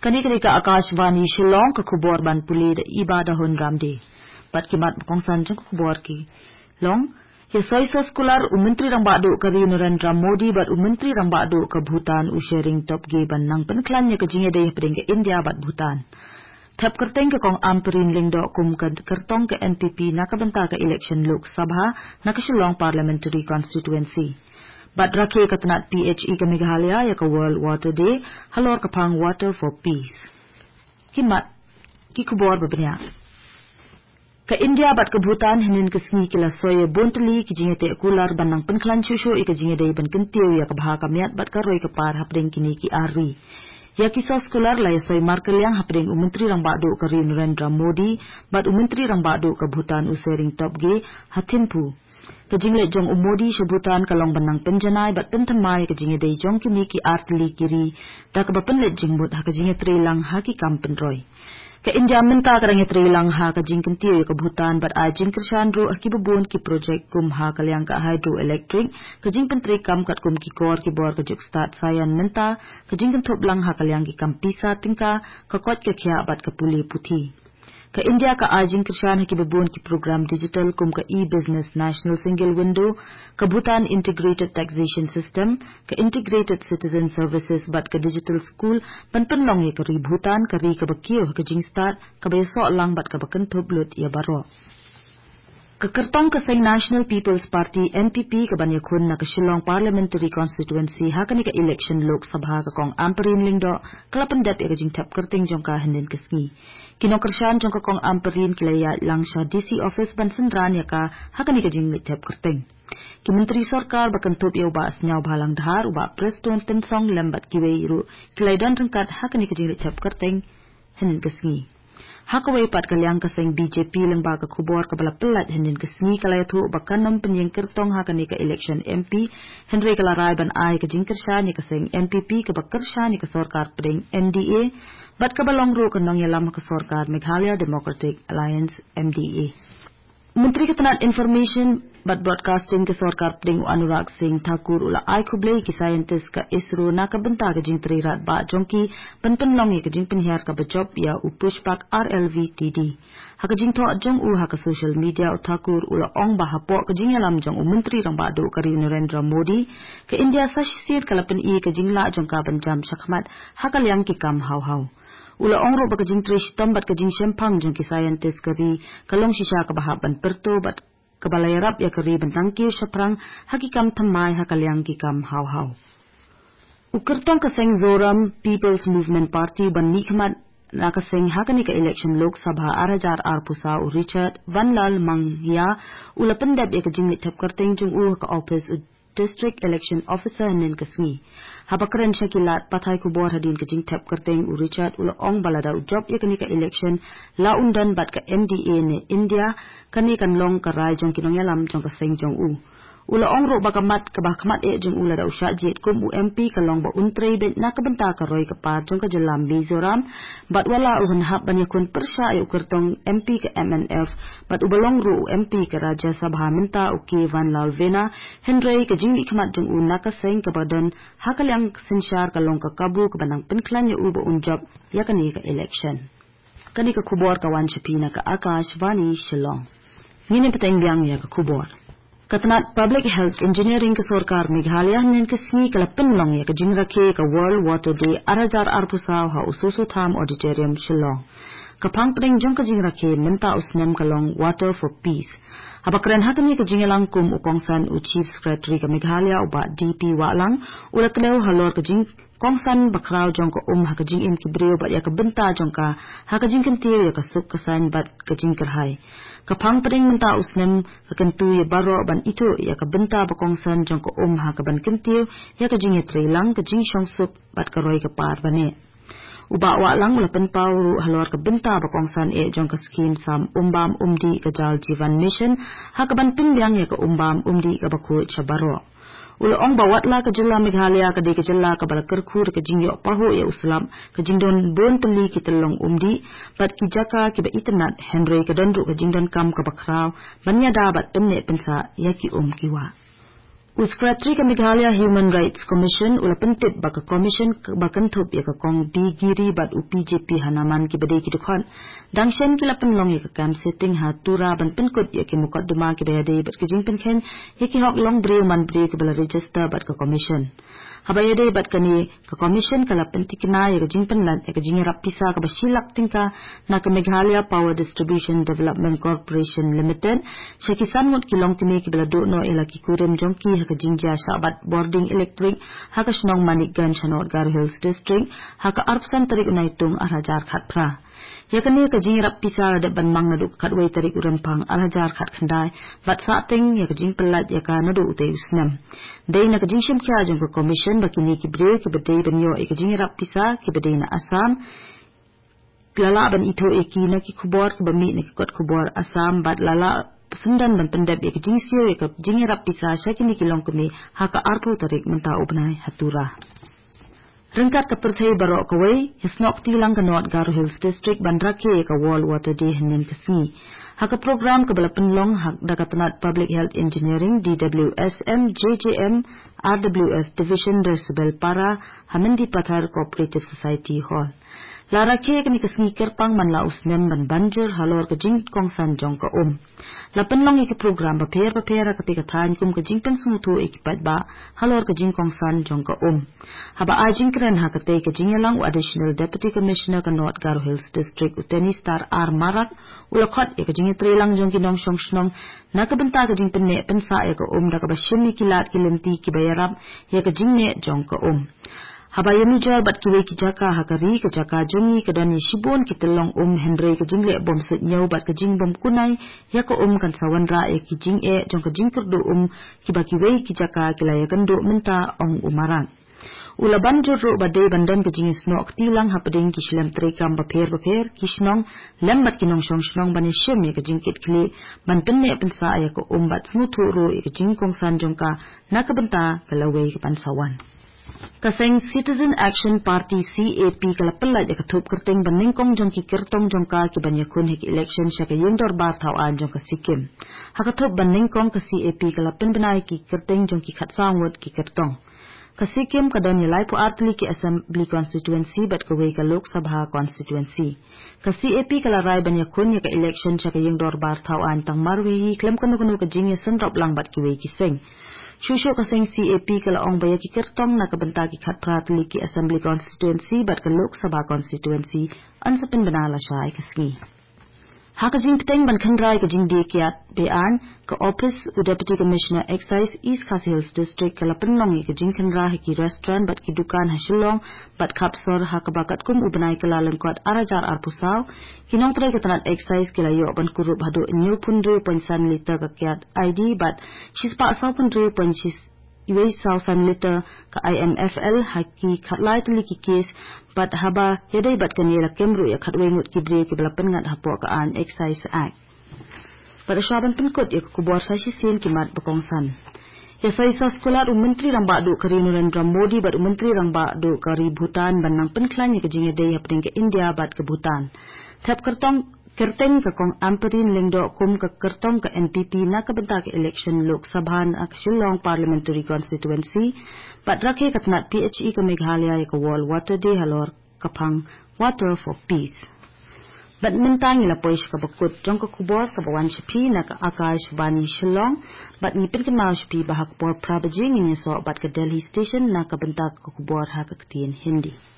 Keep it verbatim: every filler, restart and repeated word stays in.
Kani kani ka Akashvani Shillong ka khubor ban puli da ibadah hun ramde. Bat kimat kongsan jang khubor ki. Long ya soiso skular umentri rang badu ka ri Narendra Modi bat umentri rang badu ka Bhutan u sharing top ge ban nang penklan nya ka jinge dei pring ke India bat Bhutan. Thap kerteng ke kong amperin lingdo kum ka kertong ke N P P nakabenta ka election Lok Sabha nak Shillong parliamentary constituency. Bat rakhe katnat P H E ka Meghalaya ya ka World Water Day halor ka pang Water for Peace. Kimat ki kubor babnya. Ka India bat ka Bhutan hinin ka sngi kila soye bontali ki jingete kular banang penklan chusho i ka jingede ban kentiu ya ka bha ka miat bat ka roi ka par hapdeng kini ki ari. Ya kisah skular la soy markel yang hapdeng umentri rang badu ka ri Narendra Modi bat umentri rang badu ka Bhutan usering top ge Hathimpu. Kajingle jong umodi sa Bhutan kalong banang penjanay bat pentamay kajinge day jong kini ki artli kiri da kabapanlet jingbut ha kajinge trilang ha ki kampenroy. Ka India minta karang trilang ha kajing kentiyo ka Bhutan bat ajing kersandro ki babon ki project kum ha kalyang ka hydroelectric kajing pentri kam kat kum ki kor ki bor ka juk start sayan minta kajing kentop lang ha kalyang ki kampisa tingka ka kot ka kya bat ka puli puthi. Ka India ka ajing kershan ki babon ki program digital kum ka e-business national single window ka Bhutan integrated taxation system ka integrated citizen services bat ka digital school panpan long ye ka ri Bhutan ka ri ka bakiyo ka jing start ka beso lang bat ka bakan thoblut ya baro. Kakertong kasing National People's Party N P P ka Banyakun na ka Shillong parliamentary constituency hakani ka election Lok Sabha ka kong amperin lingdo kalapandat ya ka jing tap kerting jong ka hinin kasngi. Kinokershan jong ka kong amperin kilaya lang siya D C office bansenran ya ka hakani ka jing tap kerting. Ki menteri sarkar bakantup ya uba asnyaw balang dhar uba preston tensong lembat kiwe iru kilaydan rengkat hakani ka jing tap kerting hinin kasngi. Hakaway pat kalyang kasing B J P lang ba ka kubor ka bala pelat hinin kasngi kalayatho bakanom penyeng kertong hakani ka election M P Henry Kalaray ban ay ka jingkersha ni kasing N P P ka bakersha ni ka sarkar pring M D A bat ka balong ro ka nong yalam ka sarkar Meghalaya Democratic Alliance M D A. Menteri Ketenat Information bat Broadcasting ke sarkar pring Anurag Singh Thakur ula ay kublay ki scientist ka ISRO na kabenta ka jing trirat ba jongki penpenlong ka jing penhiar ka bajob ya upushpak R L V T D. Ha ka jing to jong u ha ka social media u Thakur ula ong ba hapo ka jing yalam jong u menteri rang ba do ka ri Narendra Modi ka India sa sisir kalapan i ka jing la jong ka banjam shakmat ha kalyang ki kam haw haw. Ula ongro ba kajing trish tambat kajing sempang jong ki scientist kari kalong sisya kabahaban perto bat kabalayarap ya kari bentangkiw saprang hakikam tamay hakalyang kikam haw haw. Ukertong kaseng Zoram People's Movement Party ban nikmat nakaseng hakani ka election Lok Sabha arajar arpusa u Richard Van Lal Mangya ula pendap ya kajing mitap karteng jong u ka office u District Election Officer nin kasngi. Habakran siya kilat patay kubor hadin kajing tap karteng u Richard ula ong balada u job ya kani ka election laundan bat ka M D A ni India kani kan long karay jong kinong yalam jong kaseng jong u. Ula ong ro bagamat kabakamat e jong ula da usya jet kum u M P kalong ba untrey bet nakabenta ka roy kapar jong ka jalam Mizoram bat wala u hanhap banyakun persya ay ukertong M P ka M N F bat ubalong ro u M P ka Raja Sabha minta u K Van Lalvena Henry ka jing ikamat jong u nakaseng kabadan hakalyang sinsyar kalong ka kabu kabanang penklan ya u ba unjob ya kani ka election. Kani ka kubor kawan Shapina ka Akashvani Shillong. Ngini pateng biang ya ka kubor. Katanat Public Health Engineering ke sarkar Meghalaya nin kasngi kalapan long ya kajing rakhe ka World Water Day arajar arpusaw ha ususo tham auditorium Shillong. Kapang pedeng jong kajing rakhe minta usnem kalong Water for Peace. Habakran hakani kajing langkum ukongsan u Chief Secretary ka Meghalaya uba D P Walang ula klew halor kajing kongsan bakraw jong ka um hakajing im kibreo bat ya kabenta jong ka hakajing kentiyo ya kasuk kasan bat kajing kerhai. Kapang pedeng minta usnem kakentu ya baro ban ito ya kabenta bakongsan jong ka um hakaban kentiyo ya kajing ya trilang kajing syongsuk bat karoy ka par bane. Uba wa lang mula penpau halor kabenta bakongsan e jong ka skim sam umbam umdi ka Jal Jivan Mission hakaban pindyang ya ka umbam umdi ka bakut sa baro. Ula ong bawat la ka jilla Meghalaya ka di ka jilla ka balakerkur ka jingyo paho ya uslam ka jingdon bon teli ki telong umdi bat ki jaka ki ba internet Henry ka donru ka jingdon kam ka bakraw banya dabat penne pensa ya ki um kiwa. Secretary ka Meghalaya Human Rights Commission ula pentip baka commission bakan thup ya ka kong B Giri bat u P J P hanaman ki badai ki dukhan dangshen ki lapan long ya ka kam setting ha tura ban penkut ya ki mukaddima ki bayade bat ki jing penken ya ki hok long bre man bre ki bala register bat ka commission habayade bat kani ka commission kala pentikna ya ka jing penlat ya ka jing rap pisa ka basilak tingka na ka Meghalaya Power Distribution Development Corporation Limited sekisan mut ki long tini ki bala do no ela ki kurem jongki haka jingja sabat boarding electric haka snong manikgan chanot Garo Hills District haka arpsan tarik unaitung arhajar khat pra yakani ka jing rap pisa de ban mang nadu khatwei tarik urempang arhajar khat khandai bat sa ting ya ka jing pelat ya ka nadu utei usnam dei na ka jing shim kya jong ko commission bakini ki bre ki bedei banyo e ka jing rap pisa ki bedei na Assam lala ban ito eki na ki khubor ki bami ni ki kot khubor Assam bat lala sundan ban pendap ya jing sio ya jing rap pisa syakini kilong kami haka arpo tarik menta ubnai hatura rengkat ka perthai barok kawai hisnok tilang ka North Garo Hills District bandrake ka wall water day hanin kasni haka program ka bala penlong hak dakatanat public health engineering D W S M J J M R W S division Resibel para hamindi pathar cooperative society hall lara ke kani kasni kerpang man la usnem ban banjur halor ka jing kong san jong ka um la penlong ik program ba pher ba pher ka te ka than kum ka jing pen smutu ik pat ba halor ka jing kong san jong ka um haba a jing kren ha ka te ka jing lang additional deputy commissioner ka North Garo Hills District uteni star R marak ulakhat ik jing tre lang jong ki nong shong shnong na ka benta ka jing pen ne pen sa ek um da ka ba shimi kilat kilemti ki bayarap ye ka jing ne jong ka um haba yemi jal bat kiwe ki jaka hakari ka jaka jongi ka dani shibon ki telong um henry ka jingle bom set nyau bat ka jing bom kunai ya ka um kan sawanra e ki jing e jong ka jing kurdu um ki ba kiwe ki jaka kilaya kando menta ong umarang ula banjur ro badai bandan ka jing snok tilang hapading ki shlam trekam ba pher ba pher ki shnong lembat ki nong shong shnong bani shem ya ka jing kit kle ban penne pensa ya ka um bat smutu ro e ka jing kong san jong ka nakabenta kalawe ka pansawan kaseng Citizen Action Party C A P kalapala ya kathup kerteng baning kong jong ki kertong jong ka ki banyakun hik election sya ka yundor bar thau an jong ka Sikkim hakathup baning kong ka C A P kalapin banai ki kerteng jong ki khatsang wot ki kertong ka Sikkim ka don yalai pu artli ki assembly constituency bat ka wei ka Lok Sabha constituency ka C A P kala rai banyakun ya ka election sya ka yundor bar thau an tang marwi klem kanu kanu ka jing ya sanrop lang bat ki wei ki seng Shusho kaseng C A P kala ong baya ki kertong na kabenta ki khat pratli ki assembly constituency bat ka Lok Sabha constituency ansapin banala siya ay kasngi. Haka jing peteng ban khandrai ka jing dekiat bean ka office u deputy commissioner excise East Khasi Hills district kala penlong ka jing khandra ki restaurant bat ki dukan hasilong bat kapsor haka bakat kum u banai kala lengkot arajar arpusaw kinong tray ka tanat excise kila yo ban kurup hado new pundre point san liter ka kiat I D bat shispa saw pundre point shis iway saw san liter ka I M F L haki khatlai tuli ki case bat haba yadai bat kanila kemru ya khatway ngut ki bre ki balapan ngat hapo ka an excise act pada syaban penkut ya kubor sa sin ki mat bakongsan ya sai sa sekolah u menteri ramba do kari Narendra Modi bat u menteri ramba do kari Bhutan banang penklan ya kejinga dei hapding ke India bat ke Bhutan thap kertong kerteng ka kong amperin lingdo kum ka kertong ka N P P na ka benta ka election Lok Sabha na ka Shillong parliamentary constituency bat rakhe katnat P H E ka Meghalaya ya ka wall water day halor kapang water for peace bat mentang ila poish ka bakut jong ka kubor ka bawan shipi na ka Akash Bani Shillong bat ngipin ka mau shipi bahak por prabajing ni so bat ka Delhi station na ka benta ka kubor ha ka Hindi